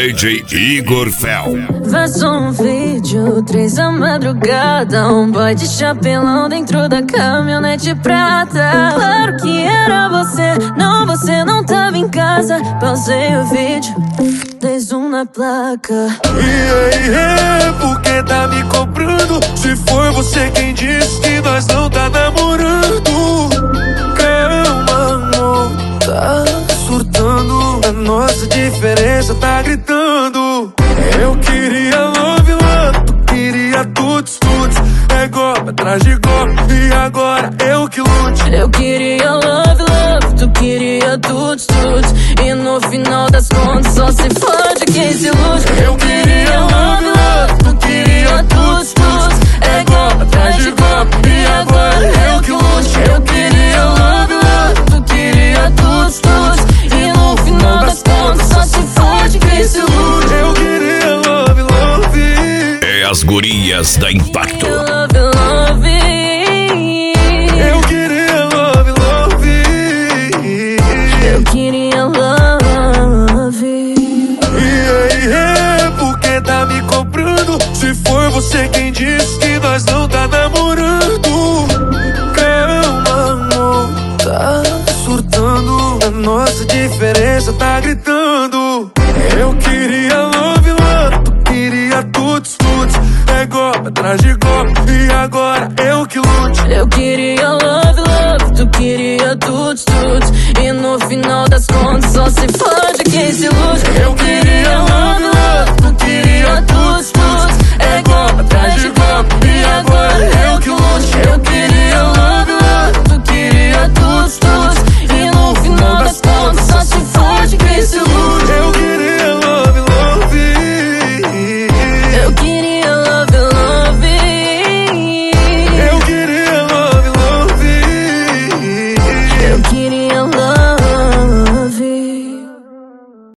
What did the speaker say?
DJ Igor Fel. Vazou um vídeo, 3 da madrugada, um boy de chapelão dentro da caminhonete prata. Claro que era você não tava em casa. Pausei o vídeo, dei zoom na placa. E aí, por que tá me cobrando? Se foi você quem disse que nós não tá namorando. Calma, amor, tá surtando. A nossa diferença tá gritando. Eu queria love, love, tu queria tuts, tuts. É golpe atrás de golpe, e agora eu que lute. Eu queria love, love, tu queria tuts, tuts. E no final das contas só se fode quem se ilude. Eu queria love, love, tu queria tuts, tuts. É golpe atrás de golpe, e agora eu que lute. Eu queria love, love, tu queria tuts, tuts. E no final das contas só se fode quem se ilude. Eu queria love, love. É as gurias da Impacto. Love, love. Eu queria love, love. Eu queria love. E aí, por que tá me cobrando? Se foi você quem disse que nós não tá namorando. Calma, amor, tá surtando. A nossa diferença tá gritando. Eu queria love, love, tu queria tuts, tuts. É golpe atrás de golpe, e agora eu que lute. Eu queria love, love, tu queria tuts, tuts. E no final das contas só se fode quem se ilude. Eu queria love,